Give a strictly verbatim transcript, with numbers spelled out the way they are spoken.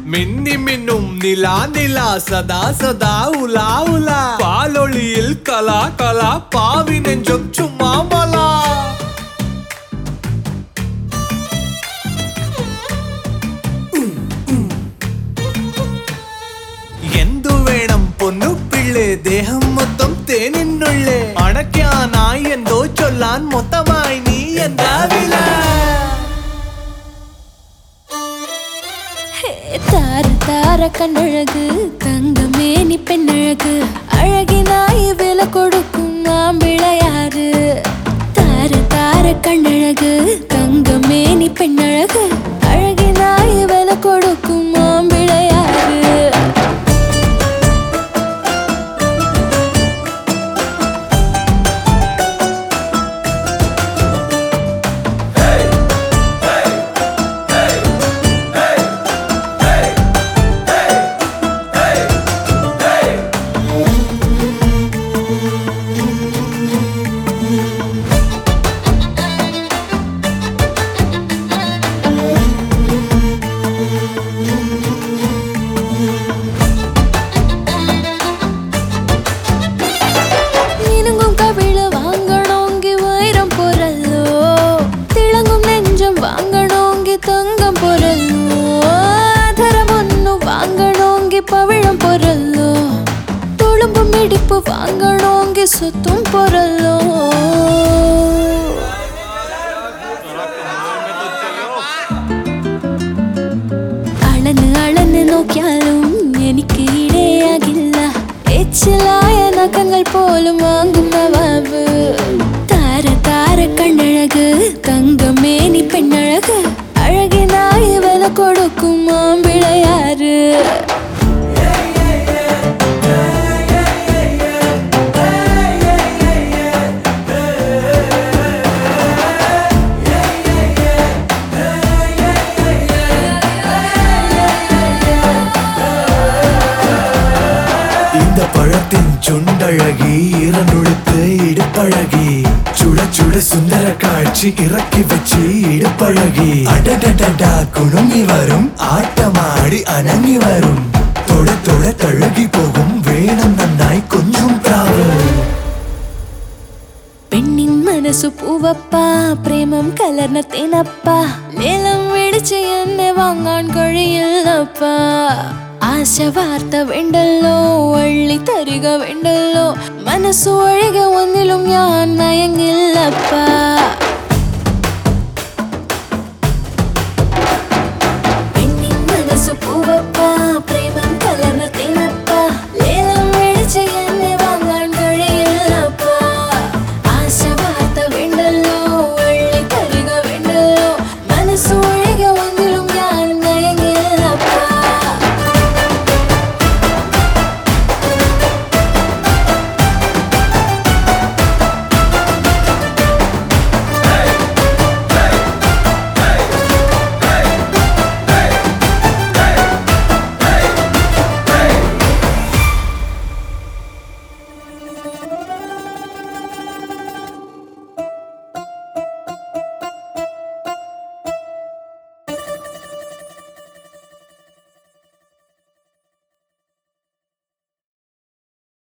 മിന്നി മിന്നും നിലാ നിലാ സദാ സദാ ഉലാ ഉലാ പാലൊളിയിൽ കലാ കലാ പാവി നെഞ്ചും ചുമ്മാ മലാ എന്തു വേണം പൊന്നു പിള്ളേ ദേഹം മൊത്തം തേനിന്നുള്ളേ അടയ്ക്കാനായി എന്തോ ചൊല്ലാൻ മൊത്തമായി നീ എന്താ വില தார தார கண்ணழகு தங்கமேனி பெண்ணழகு அழகினாய் விலை கொடுக்கும் மாம்பிளையாறு தார தார கண்ணழகு தங்கமேனி பெண்ணழகு அழகினாய் விலை கொடுக்கும் மாம்பிளையாறு தங்கம் பொருளோ ஆதரம் ஒன்னு வாங்கணுங்கி பவிழம் பொருளோ துளும்பு மிடிப்பு வாங்கணுங்கி சுத்தும் பொருளோ അളന്ന് അളന്ന് നോക്കിയാലും എനിക്ക് ഇടയാകില്ല എച്ചിലായ നഖങ്ങൾ പോലും വാങ്ങും നവാബ് താര താര കണ്ണഴക് തങ്കമേനി പെണ്ണഴക് அழகினாய் விலை கொடுக்கும் மாம்பிளையாறு இந்த பழத்தின் சுண்டழகி இரண்டுழுத்து இடுப்பழகி சுட சுட சுந்தர காட்சி இறக்கி வச்சு இடுப்பழகி அடடடடா குணுங்கி வரும் ஆட்டமாடி அணங்கி வரும் தொட தொட தழுகி போகும் வேணும் நன்னாய் கொஞ்சம் பிராவல் பெண்ணின் மனசு பூவப்பா பிரேமம் கலர்ன தேனப்பா லேலம் விடிச்சு என்ன வாங்கான் கொழியில்லப்பா ആശ വാർത്ത വേണ്ടല്ലോ വള്ളി തരിക വേണ്ടല്ലോ മനസ്സു ഒഴികെ ഒന്നിലും ഞാൻ മയങ്ങില്ലപ്പാ